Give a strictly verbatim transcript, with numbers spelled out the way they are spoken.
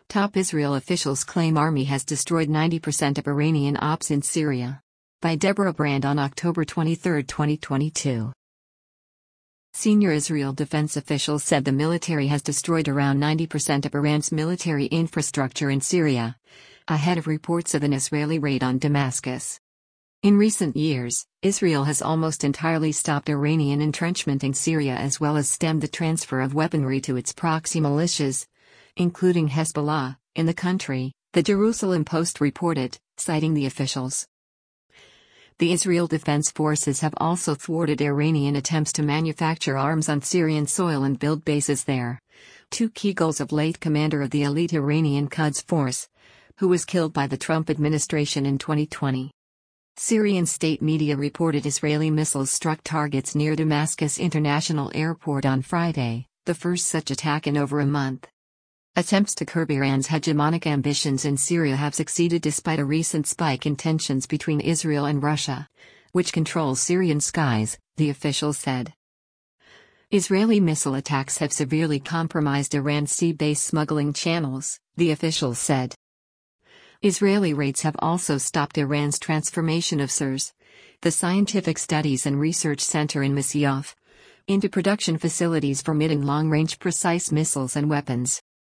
Top Israel officials claim army has destroyed ninety percent of Iranian ops in Syria. By Deborah Brand on October twenty-third, twenty twenty-two. Senior Israel defense officials said the military has destroyed around ninety percent of Iran's military infrastructure in Syria, ahead of reports of an Israeli raid on Damascus. In recent years, Israel has almost entirely stopped Iranian entrenchment in Syria as well as stemmed the transfer of weaponry to its proxy militias, including Hezbollah, in the country, the Jerusalem Post reported, citing the officials. The Israel Defense Forces have also thwarted Iranian attempts to manufacture arms on Syrian soil and build bases there. Two key goals of late commander of the elite Iranian Quds Force, who was killed by the Trump administration in twenty twenty. Syrian state media reported Israeli missiles struck targets near Damascus International Airport on Friday, the first such attack in over a month. Attempts to curb Iran's hegemonic ambitions in Syria have succeeded despite a recent spike in tensions between Israel and Russia, which controls Syrian skies, the officials said. Israeli missile attacks have severely compromised Iran's sea-based smuggling channels, the officials said. Israeli raids have also stopped Iran's transformation of S I R S, the Scientific Studies and Research Center in Masyaf, into production facilities for mid- and long-range precise missiles and weapons.